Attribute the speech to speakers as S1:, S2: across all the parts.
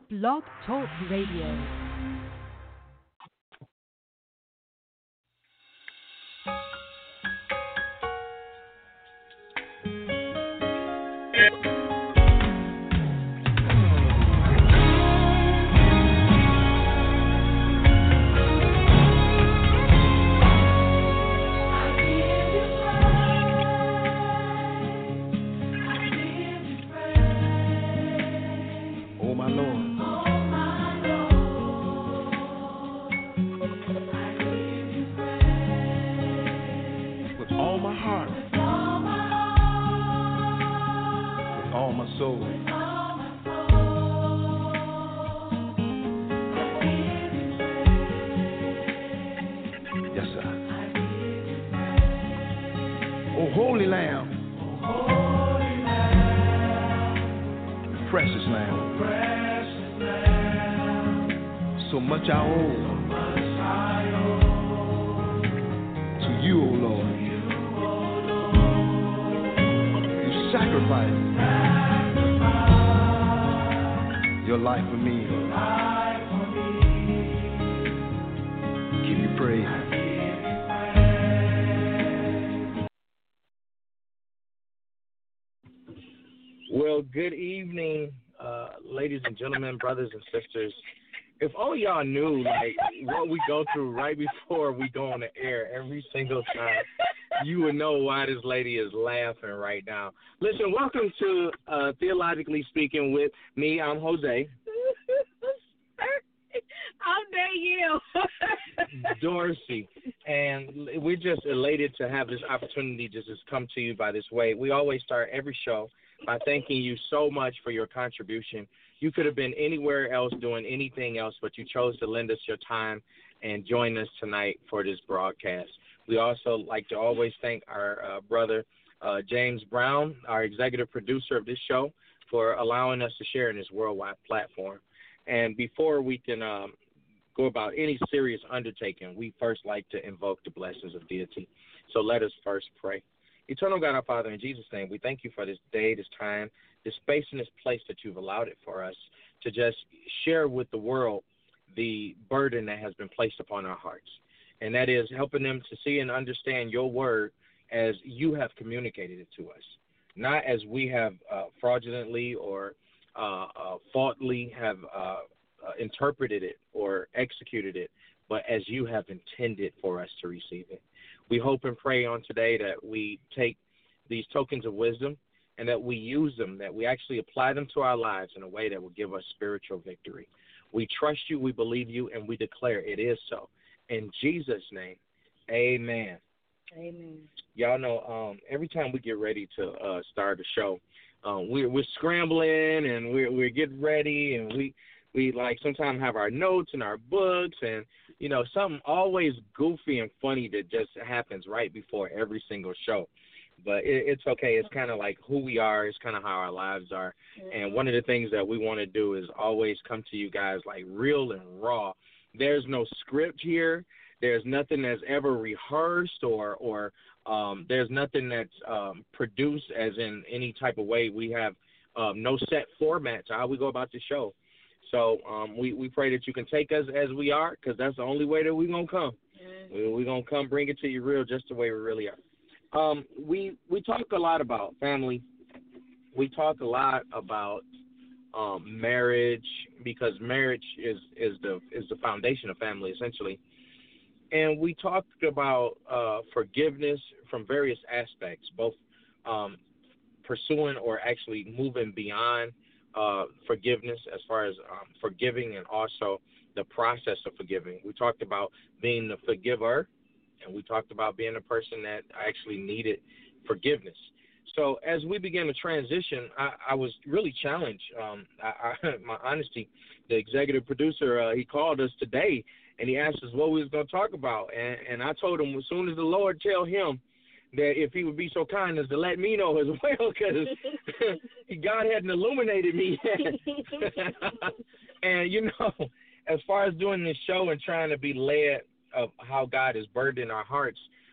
S1: Blog Talk Radio.
S2: Well, good evening, ladies and gentlemen, brothers and sisters. If only y'all knew, like, what we go through right before we go on the air every single time, you would know why this lady is laughing right now. Listen, welcome to Theologically Speaking with me. I'm Jose.
S3: I'm Danielle.
S2: Dorsey. And we're just elated to have this opportunity to just come to you by this way. We always start every show by thanking you so much for your contribution. You could have been anywhere else doing anything else, but you chose to lend us your time and join us tonight for this broadcast. We also like to always thank our brother, James Brown, our executive producer of this show, for allowing us to share in this worldwide platform. And before we can go about any serious undertaking, we first like to invoke the blessings of deity. So let us first pray. Eternal God, our Father, in Jesus' name, we thank you for this day, this time, this space, and this place that you've allowed it for us to just share with the world the burden that has been placed upon our hearts. And that is helping them to see and understand your word as you have communicated it to us, not as we have fraudulently or faultly have interpreted it or executed it, but as you have intended for us to receive it. We hope and pray on today that we take these tokens of wisdom and that we use them, that we actually apply them to our lives in a way that will give us spiritual victory. We trust you, we believe you, and we declare it is so. In Jesus' name, amen.
S3: Amen.
S2: Y'all know every time we get ready to start a show, we're scrambling and we're getting ready, and we like sometimes have our notes and our books, and you know, something always goofy and funny that just happens right before every single show. But it's okay. It's kind of like who we are. It's kind of how our lives are. And one of the things that we want to do is always come to you guys like real and raw. There's no script here. There's nothing that's ever rehearsed or there's nothing that's produced as in any type of way. We have no set format to how we go about the show. So we pray that you can take us as we are, because that's the only way that we're going to come. We're going to come bring it to you real, just the way we really are. We talk a lot about family. We talk a lot about marriage, because marriage is the foundation of family, essentially. And we talked about forgiveness from various aspects, both pursuing or actually moving beyond forgiveness as far as forgiving, and also the process of forgiving. We talked about being the forgiver, and we talked about being a person that actually needed forgiveness. So as we began to transition, I was really challenged. My honesty, the executive producer, he called us today, and he asked us what we was going to talk about. And I told him as soon as the Lord tell him that if he would be so kind as to let me know as well, because God hadn't illuminated me yet. And, you know, as far as doing this show and trying to be led of how God is burdening our hearts,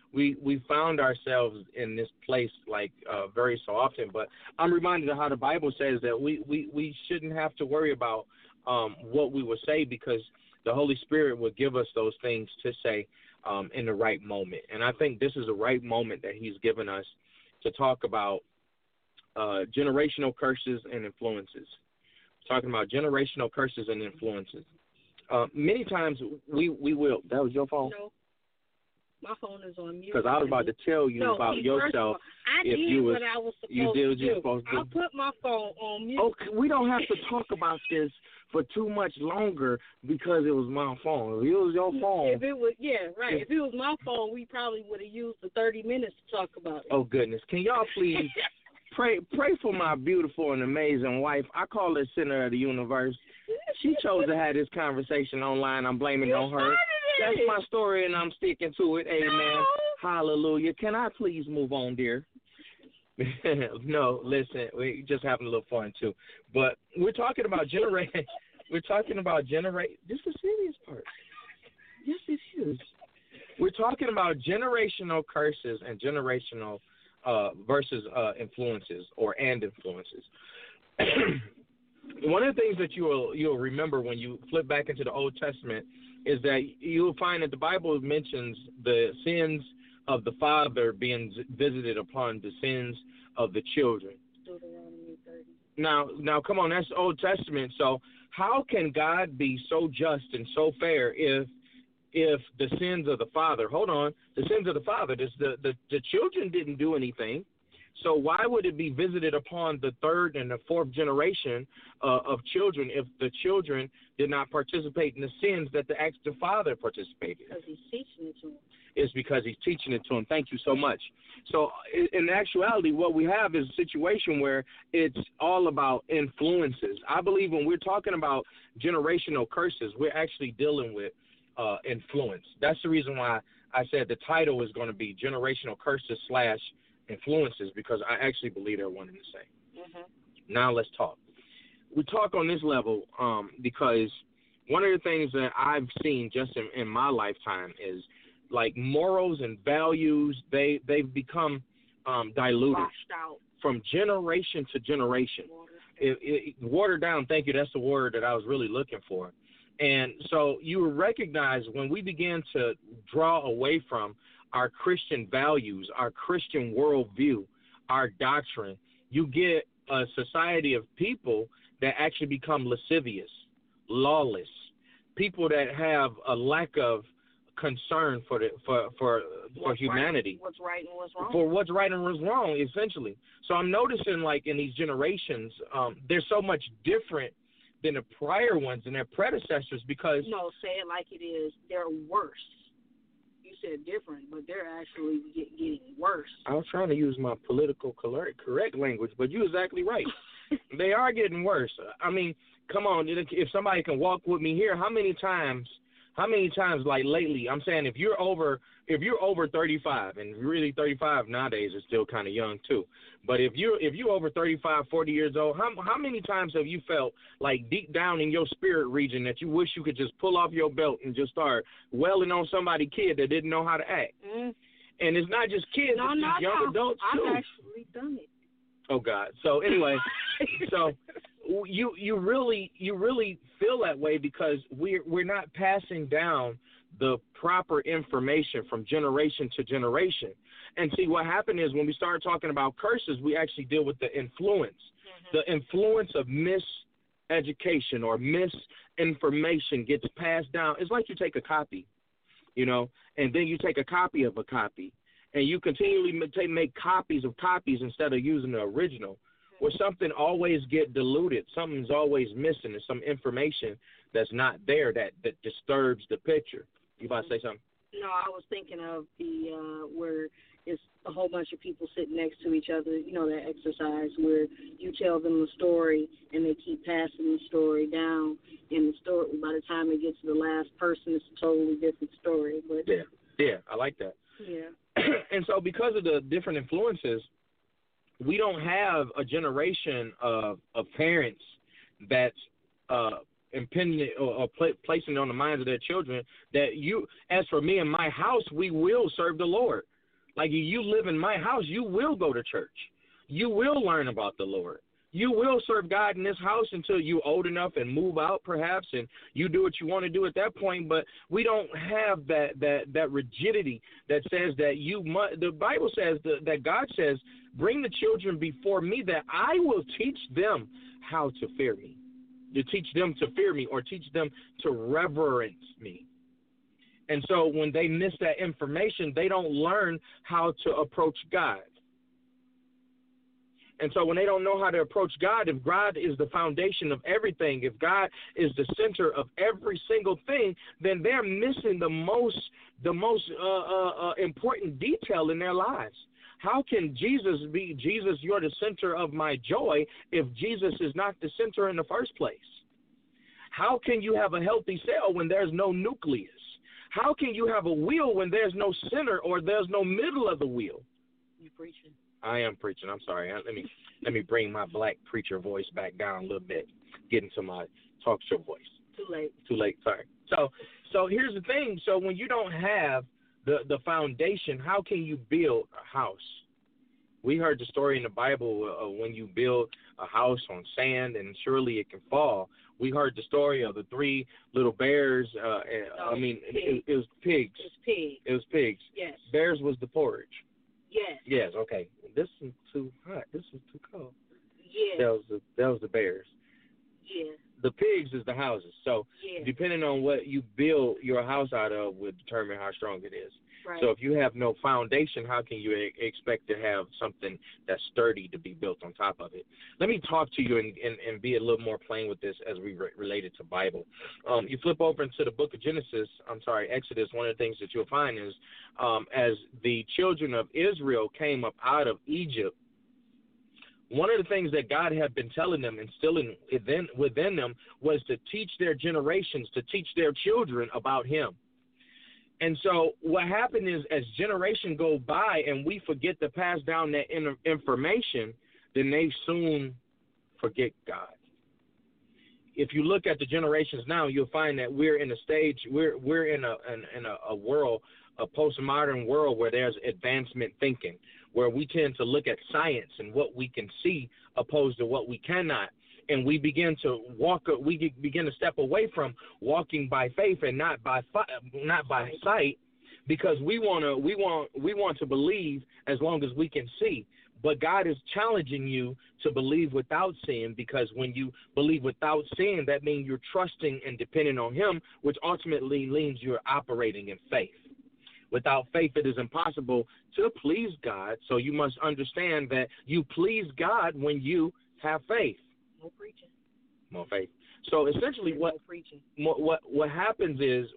S2: we found ourselves in this place like very so often. But I'm reminded of how the Bible says that we shouldn't have to worry about what we will say, because the Holy Spirit will give us those things to say in the right moment. And I think this is the right moment that He's given us to talk about generational curses and influences. Talking about generational curses and influences. Many times we will. That was your phone?
S3: No. My phone is on mute.
S2: Because I was about to tell you about yourself.
S3: I did what I was supposed to do.
S2: You did what you were supposed to do.
S3: I put my phone on mute.
S2: Okay, we don't have to talk about this for too much longer because it was my phone. If it was your phone.
S3: If it was, yeah, right. If it was my phone, we probably would have used the 30 minutes to talk about it.
S2: Oh, goodness. Can y'all please pray for my beautiful and amazing wife? I call her center of the universe. She chose to have this conversation online. I'm blaming on her. That's my story, and I'm sticking to it. Amen.
S3: No.
S2: Hallelujah. Can I please move on, dear? No, listen, we're just having a little fun, too. But we're talking about We're talking about This is the serious part. Yes, it is. We're talking about generational curses and generational versus influences and influences. One of the things that you'll remember when you flip back into the Old Testament is that you'll find that the Bible mentions the sins of the father being visited upon the sins of the children.
S3: Deuteronomy 30.
S2: Now, come on, that's Old Testament. So how can God be so just and so fair if the sins of the father? Hold on, the sins of the father. The children didn't do anything. So why would it be visited upon the third and the fourth generation of children if the children did not participate in the sins that the father participated in?
S3: Because he's teaching it to them.
S2: It's because he's teaching it to them. Thank you so much. So in actuality, what we have is a situation where it's all about influences. I believe when we're talking about generational curses, we're actually dealing with influence. That's the reason why I said the title is going to be Generational Curses / Influences, because I actually believe they're one and the same. Mm-hmm. Now let's talk. We talk on this level because one of the things that I've seen just in my lifetime is like morals and values, they've become diluted from generation to generation. Watered down, thank you, that's the word that I was really looking for. And so you recognize when we begin to draw away from our Christian values, our Christian worldview, our doctrine, you get a society of people that actually become lascivious, lawless, people that have a lack of concern for humanity.
S3: What's right and what's wrong.
S2: For what's right and what's wrong, essentially. So I'm noticing, like, in these generations, they're so much different than the prior ones and their predecessors because...
S3: No, say it like it is. They're worse. You said different, but they're actually getting worse.
S2: I was trying to use my political correct language, but you're exactly right. They are getting worse. I mean, come on, if somebody can walk with me here, how many times, like lately, I'm saying if you're over 35, and really 35 nowadays is still kind of young too, but if you're over 35, 40 years old, how many times have you felt like deep down in your spirit region that you wish you could just pull off your belt and just start wailing on somebody kid that didn't know how to act? Mm. And it's not just kids, it's just young adults too.
S3: I've actually done it.
S2: Oh God. So anyway, so you really feel that way because we're not passing down the proper information from generation to generation. And see, what happened is when we start talking about curses, we actually deal with the influence, the influence of miseducation or misinformation gets passed down. It's like you take a copy, and then you take a copy of a copy, and you continually make copies of copies instead of using the original. Where something always get diluted, something's always missing, and some information that's not there that disturbs the picture. You about to say something?
S3: No, I was thinking of the where it's a whole bunch of people sitting next to each other, that exercise where you tell them a story and they keep passing the story down, and the story, by the time it gets to the last person, it's a totally different story. But
S2: yeah, I like that.
S3: Yeah.
S2: And so because of the different influences, we don't have a generation of parents that's impending or placing on the minds of their children that as for me and my house, we will serve the Lord. Like, you live in my house, you will go to church. You will learn about the Lord. You will serve God in this house until you're old enough and move out, perhaps, and you do what you want to do at that point. But we don't have that rigidity that says that you must. The Bible says that God says, bring the children before me, that I will teach them how to fear me. To teach them to fear me, or teach them to reverence me. And so when they miss that information, they don't learn how to approach God. And so when they don't know how to approach God, if God is the foundation of everything, if God is the center of every single thing, then they're missing the most important detail in their lives. How can Jesus be, Jesus, you're the center of my joy, if Jesus is not the center in the first place? How can you have a healthy cell when there's no nucleus? How can you have a wheel when there's no center or there's no middle of the wheel?
S3: You preaching.
S2: I am preaching. I'm sorry. Let me bring my black preacher voice back down a little bit. Get into my talk show voice.
S3: Too late.
S2: Sorry. So here's the thing. So when you don't have the foundation, how can you build a house? We heard the story in the Bible of when you build a house on sand and surely it can fall. We heard the story of the 3 little bears. It was pigs. It was pigs.
S3: Yes.
S2: Bears was the porridge.
S3: Yes.
S2: Yes. Okay. This is too hot. This is too cold.
S3: Yeah.
S2: That was the bears.
S3: Yeah.
S2: The pigs is the houses. So
S3: yeah.
S2: Depending on what you build your house out of would determine how strong it is.
S3: Right.
S2: So if you have no foundation, how can you expect to have something that's sturdy to be built on top of it? Let me talk to you and be a little more plain with this as we relate it to Bible. You flip over into the book of Exodus, one of the things that you'll find is as the children of Israel came up out of Egypt, one of the things that God had been telling them, instilling within them, was to teach their generations, to teach their children about him. And so what happened is, as generations go by and we forget to pass down that information, then they soon forget God. If you look at the generations now, you'll find that we're in a stage, we're in a world, a postmodern world where there's advancement thinking, where we tend to look at science and what we can see opposed to what we cannot. And we begin to step away from walking by faith and not by sight, because we want to believe as long as we can see. But God is challenging you to believe without seeing, because when you believe without seeing, that means you're trusting and depending on him, which ultimately means you're operating in faith. Without faith, it is impossible to please God. So you must understand that you please God when you have faith.
S3: More preaching.
S2: More faith. So essentially, what happens is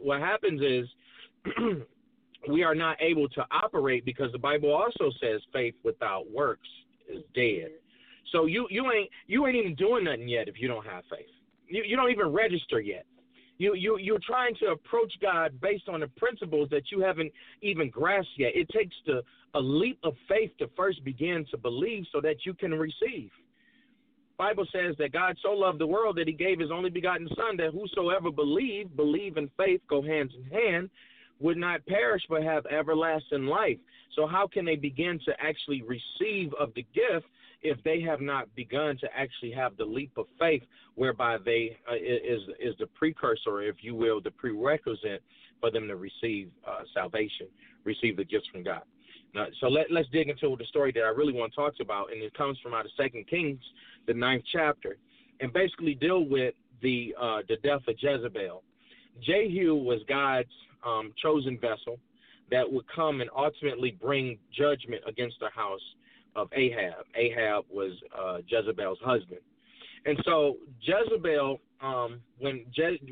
S2: we are not able to operate, because the Bible also says faith without works is dead. So you ain't even doing nothing yet if you don't have faith. You don't even register yet. You're trying to approach God based on the principles that you haven't even grasped yet. It takes a leap of faith to first begin to believe so that you can receive. Bible says that God so loved the world that he gave his only begotten son, that whosoever believe and faith go hands in hand, would not perish but have everlasting life. So how can they begin to actually receive of the gift if they have not begun to actually have the leap of faith, whereby they is the precursor, if you will, the prerequisite for them to receive salvation, receive the gifts from God. Now, so let's dig into the story that I really want to talk about, and it comes from out of 2 Kings, the 9th chapter, and basically deal with the death of Jezebel. Jehu was God's chosen vessel that would come and ultimately bring judgment against the house of Ahab. Ahab was Jezebel's husband. And so Jezebel, when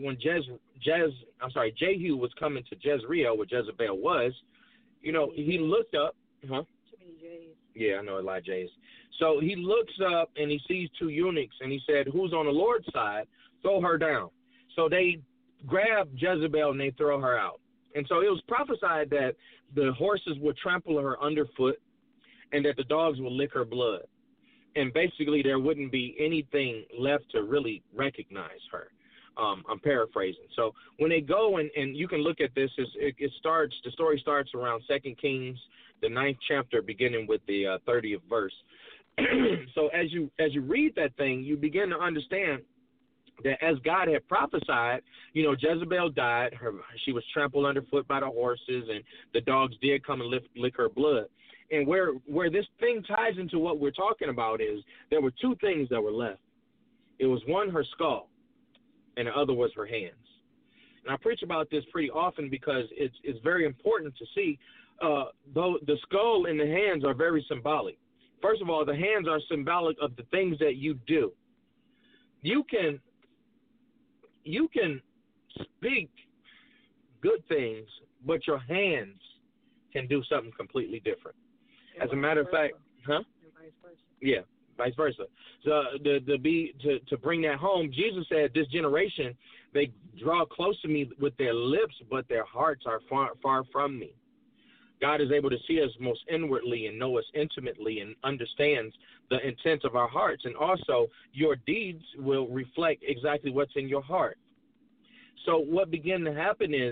S2: Jehu was coming to Jezreel, where Jezebel was, he looked up. Huh?
S3: Too many J's.
S2: Yeah, I know a lot of J's. So he looks up and he sees 2 eunuchs, and he said, "Who's on the Lord's side? Throw her down." So they grab Jezebel and they throw her out. And so it was prophesied that the horses would trample her underfoot and that the dogs would lick her blood. And basically there wouldn't be anything left to really recognize her. I'm paraphrasing. So when they go and you can look at this, the story starts around 2 Kings the 9th chapter, beginning with the 30th verse. So as you read that thing, you begin to understand that as God had prophesied, Jezebel died. She was trampled underfoot by the horses, and the dogs did come and lick her blood. And where this thing ties into what we're talking about is there were two things that were left. It was one, her skull, and the other was her hands. And I preach about this pretty often because it's very important to see, though the skull and the hands are very symbolic. First of all, the hands are symbolic of the things that you do. You can speak good things, but your hands can do something completely different. As a matter of fact, huh?
S3: Vice versa.
S2: Yeah, vice versa. So to bring that home, Jesus said, "This generation, they draw close to me with their lips, but their hearts are far from me." God is able to see us most inwardly and know us intimately and understands the intent of our hearts. And also, your deeds will reflect exactly what's in your heart. So what began to happen is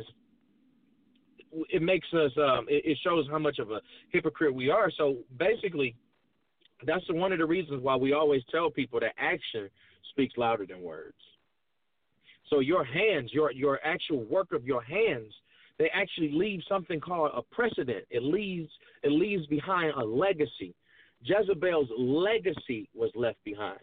S2: it makes us, it shows how much of a hypocrite we are. So basically, that's one of the reasons why we always tell people that action speaks louder than words. So your hands, your actual work of your hands, they actually leave something called a precedent. It leaves behind a legacy. Jezebel's legacy was left behind.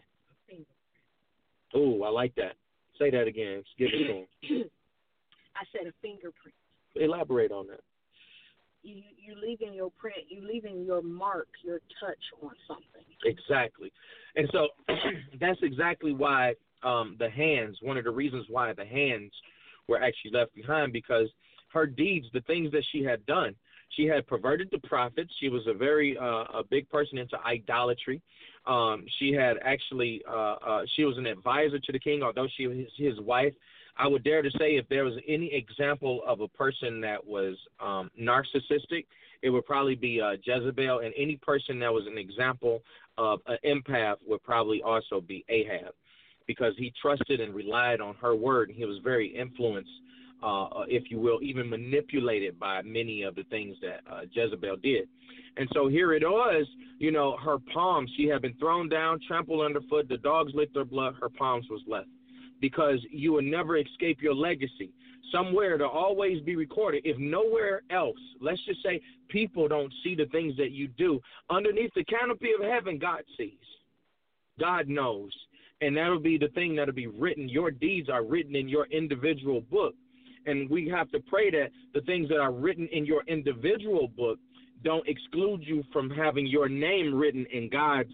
S2: Oh, I like that. Say that again. Give it to him.
S3: I said a fingerprint.
S2: Elaborate on that.
S3: You leaving your print, you leaving your mark, your touch on something.
S2: Exactly. And so that's exactly why the hands, one of the reasons why the hands were actually left behind, because her deeds, the things that she had done, she had perverted the prophets. She was a big person into idolatry. She had actually, she was an advisor to the king, although she was his wife. I would dare to say if there was any example of a person that was narcissistic, it would probably be Jezebel, and any person that was an example of an empath would probably also be Ahab, because he trusted and relied on her word, and he was very influenced, if you will, even manipulated by many of the things that Jezebel did. And so here it was, her palms, she had been thrown down, trampled underfoot, the dogs licked her blood, her palms was left. Because you will never escape your legacy. Somewhere to always be recorded. If nowhere else, let's just say people don't see the things that you do, underneath the canopy of heaven, God sees. God knows. And that'll be the thing that'll be written. Your deeds are written in your individual book. And we have to pray that the things that are written in your individual book don't exclude you from having your name written in God's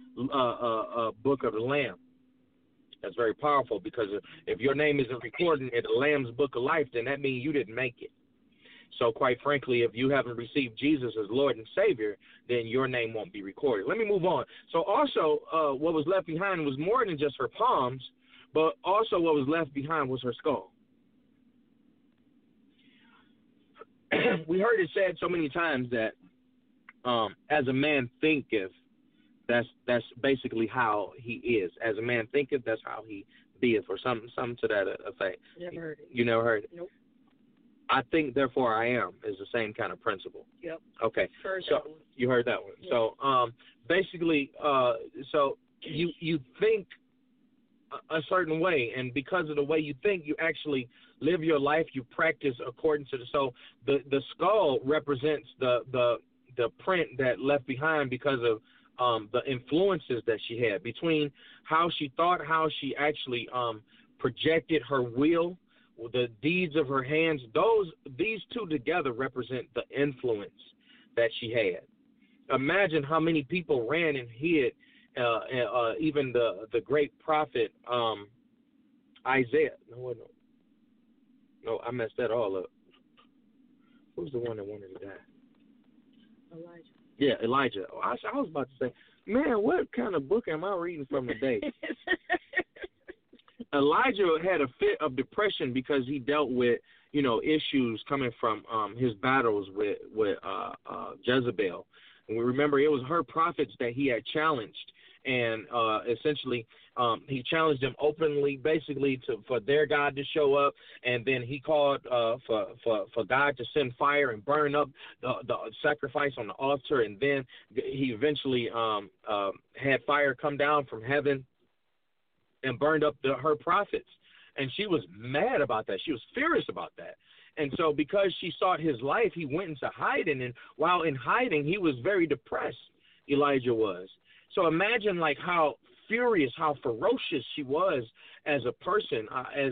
S2: book of the Lamb. That's very powerful, because if your name isn't recorded in the Lamb's book of life, then that means you didn't make it. So quite frankly, if you haven't received Jesus as Lord and Savior, then your name won't be recorded. Let me move on. So also what was left behind was more than just her palms, but also what was left behind was her skull. We heard it said so many times that as a man thinketh, that's basically how he is. As a man thinketh, that's how he beeth, or something to that effect.
S3: Never heard it.
S2: You never heard it?
S3: Nope.
S2: I think, therefore I am is the same kind of principle.
S3: Yep.
S2: Okay.
S3: Heard
S2: so
S3: that one.
S2: You heard that one.
S3: Yep.
S2: So basically, so you think a certain way, and because of the way you think, you actually live your life. You practice according to the skull represents the print that left behind because of the influences that she had, between how she thought, how she actually projected her will, the deeds of her hands. These two together represent the influence that she had. Imagine how many people ran and hid, even the great prophet Isaiah. No, I messed that all up. Who's the one that wanted to die?
S3: Elijah.
S2: Yeah, Elijah. Oh, I was about to say, man, what kind of book am I reading from today? Elijah had a fit of depression because he dealt with, issues coming from his battles with Jezebel. And we remember it was her prophets that he had challenged. and essentially he challenged them openly, basically for their God to show up, and then he called for God to send fire and burn up the sacrifice on the altar, and then he eventually had fire come down from heaven and burned up her prophets. And she was mad about that. She was furious about that. And so because she sought his life, he went into hiding. And while in hiding, he was very depressed, Elijah was. So imagine like how furious, how ferocious she was as a person, as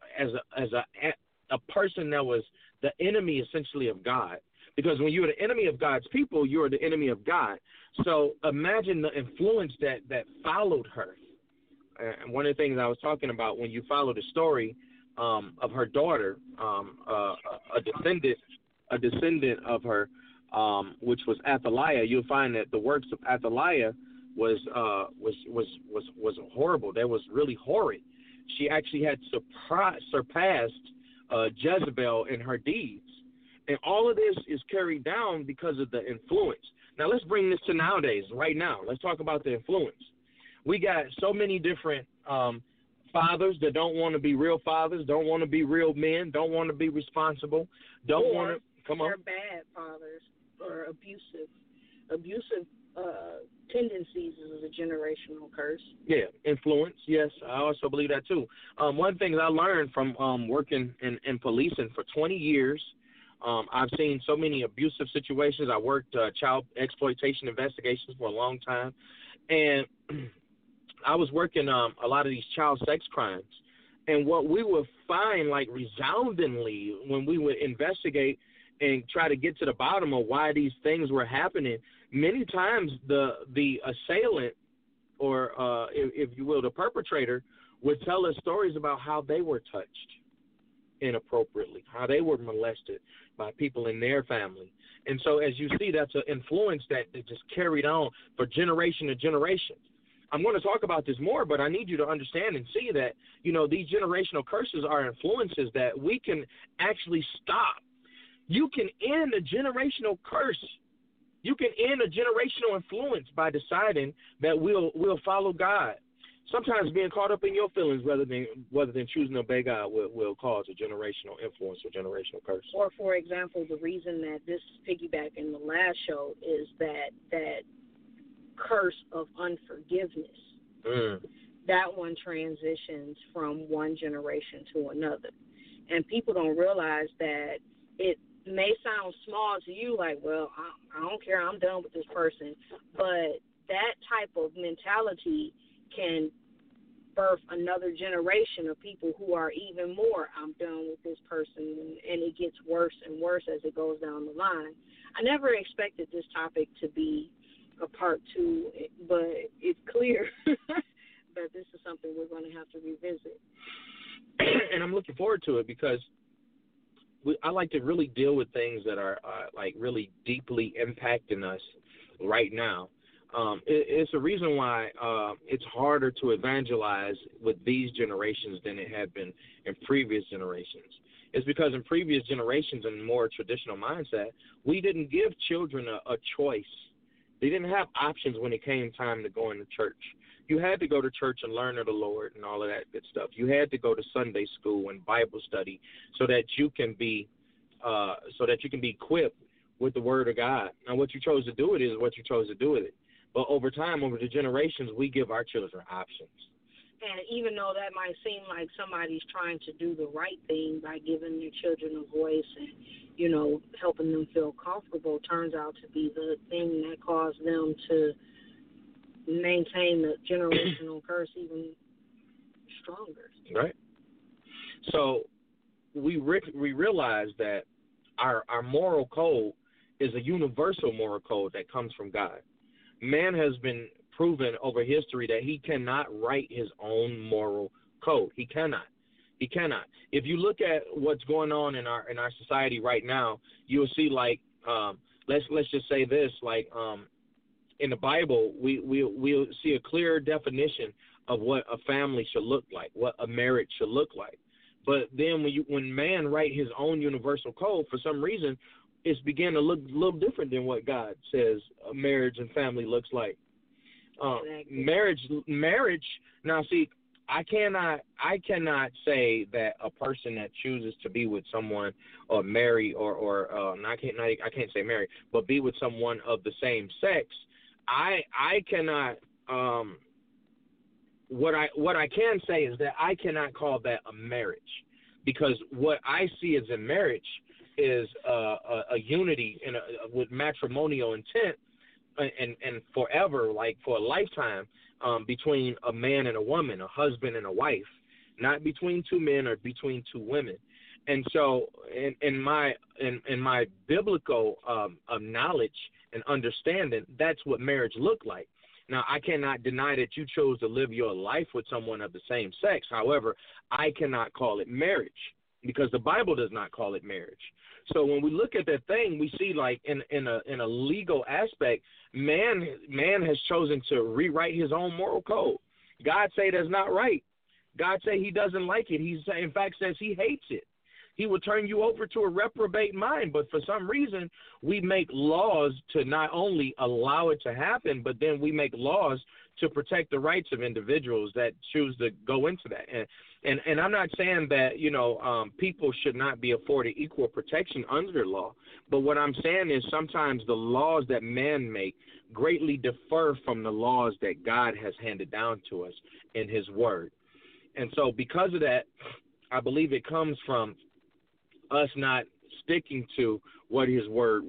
S2: a person that was the enemy essentially of God. Because when you're the enemy of God's people, you're the enemy of God. So imagine the influence that followed her. And one of the things I was talking about, when you follow the story of her daughter, a descendant of her, which was Athaliah, you'll find that the works of Athaliah was horrible. That was really horrid. She actually had surpassed Jezebel in her deeds. And all of this is carried down because of the influence. Now let's bring this to nowadays, right now. Let's talk about the influence. We got so many different fathers that don't want to be real fathers, don't want to be real men, don't want to be responsible, don't want to come on.
S3: They're bad fathers or abusive tendencies is a generational curse.
S2: Yeah, influence. Yes, I also believe that too. One thing I learned from working in policing for 20 years. I've seen so many abusive situations. I worked child exploitation investigations for a long time, and I was working a lot of these child sex crimes. And what we would find, like resoundingly, when we would investigate and try to get to the bottom of why these things were happening, many times the assailant, or if you will, the perpetrator, would tell us stories about how they were touched inappropriately, how they were molested by people in their family. And so as you see, that's an influence that just carried on for generation to generation. I'm going to talk about this more, but I need you to understand and see that, you know, these generational curses are influences that we can actually stop. You can end a generational curse. You can end a generational influence by deciding that we'll follow God. Sometimes being caught up in your feelings rather than choosing to obey God will cause a generational influence or generational curse.
S3: Or, for example, the reason that this piggyback in the last show is that curse of unforgiveness. That one transitions from one generation to another. And people don't realize that it may sound small to you, like, well, I don't care, I'm done with this person. But that type of mentality can birth another generation of people who are even more, I'm done with this person, and it gets worse and worse as it goes down the line. I never expected this topic to be a part 2, but it's clear that this is something we're going to have to revisit.
S2: And I'm looking forward to it because I like to really deal with things that are like really deeply impacting us right now. It's a reason why it's harder to evangelize with these generations than it had been in previous generations. It's because in previous generations and more traditional mindset, we didn't give children a choice. They didn't have options when it came time to go into church. You had to go to church and learn of the Lord and all of that good stuff. You had to go to Sunday school and Bible study so that you can be equipped with the Word of God. And what you chose to do with it is what you chose to do with it. But over time, over the generations, we give our children options.
S3: And even though that might seem like somebody's trying to do the right thing by giving their children a voice and, you know, helping them feel comfortable, turns out to be the thing that caused them to maintain the generational curse even stronger.
S2: Right. So we realize that our moral code is a universal moral code that comes from God. Man has been proven over history that he cannot write his own moral code. He cannot. If you look at what's going on in our society right now, you'll see like let's just say this, like in the Bible, we'll see a clear definition of what a family should look like, what a marriage should look like. But then when man write his own universal code, for some reason, it's began to look a little different than what God says a marriage and family looks like. Marriage. Now, see, I cannot say that a person that chooses to be with someone or marry I can't say marry, but be with someone of the same sex. I cannot. What I can say is that I cannot call that a marriage, because what I see as a marriage is a unity with matrimonial intent and forever, like for a lifetime, between a man and a woman, a husband and a wife, not between two men or between two women. And so in my biblical knowledge and understanding, that's what marriage looked like. Now, I cannot deny that you chose to live your life with someone of the same sex. However, I cannot call it marriage because the Bible does not call it marriage. So when we look at that thing, we see like in a legal aspect, man has chosen to rewrite his own moral code. God say that's not right. God say he doesn't like it. He in fact says he hates it. He will turn you over to a reprobate mind. But for some reason, we make laws to not only allow it to happen, but then we make laws to protect the rights of individuals that choose to go into that. And I'm not saying that, people should not be afforded equal protection under the law. But what I'm saying is sometimes the laws that man make greatly differ from the laws that God has handed down to us in his word. And so because of that, I believe it comes from us not sticking to what his word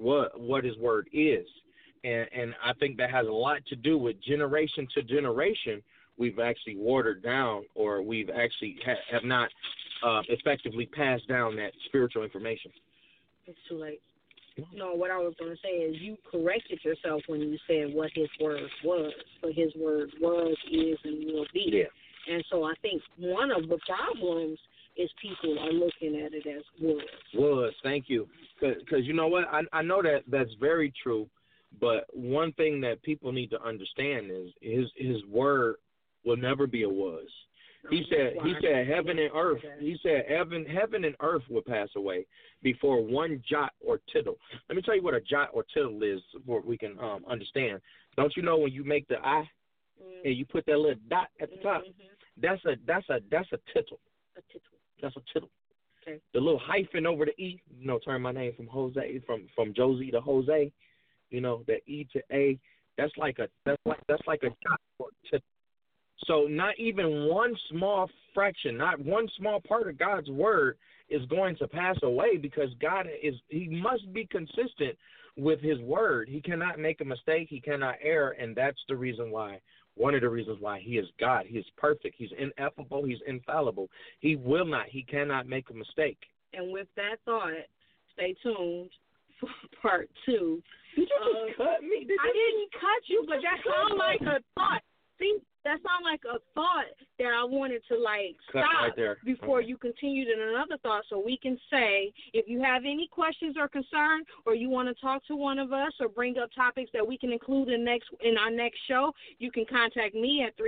S2: is. And I think that has a lot to do with generation to generation. We've actually watered down, or we've actually have not effectively passed down that spiritual information.
S3: It's too late. No, what I was going to say is you corrected yourself when you said what his word was. But his word was, is, and will be.
S2: Yeah.
S3: And so I think one of the problems is people are looking at it as was.
S2: Was, thank you. Because you know what? I know that that's very true. But one thing that people need to understand is his word will never be a was. He said heaven and earth. He said heaven and earth will pass away before one jot or tittle. Let me tell you what a jot or tittle is, so we can understand. Don't you know when you make the I and you put that little dot at the top? That's a tittle.
S3: A tittle.
S2: That's a tittle.
S3: Okay.
S2: The little hyphen over the E. Turn my name from Jose from Josie to Jose. The E to A. That's like a jot or tittle. So not even one small fraction, not one small part of God's word is going to pass away, because he must be consistent with his word. He cannot make a mistake. He cannot err. And that's one of the reasons why he is God. He is perfect. He's ineffable. He's infallible. He cannot make a mistake.
S3: And with that thought, stay tuned for part 2.
S2: Did you just cut me?
S3: I didn't cut you, but that sounded like a thought. See, that sounded like a thought that I wanted to
S2: cut
S3: stop
S2: right there
S3: before you continued in another thought, so we can say if you have any questions or concern, or you want to talk to one of us or bring up topics that we can include in our next show, you can contact me at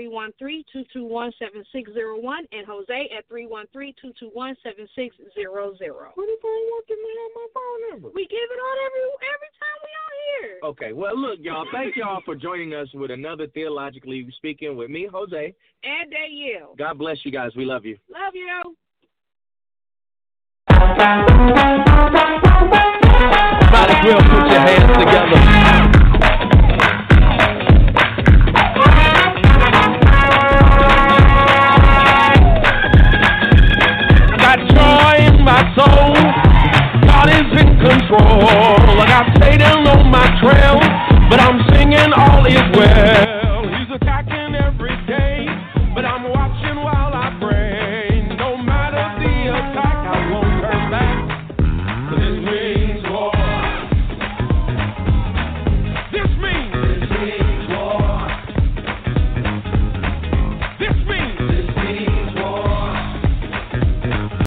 S3: 313-221-7601 and Jose at 313-221-7600.
S2: What if I want them to have my phone number?
S3: We give it out every time we on here.
S2: Okay, well, look, y'all, thank y'all for joining us with another Theologically Speaking with me, Jose.
S3: And Danielle.
S2: God bless you guys. We love you.
S3: Love you.
S4: Might as well put your hands together.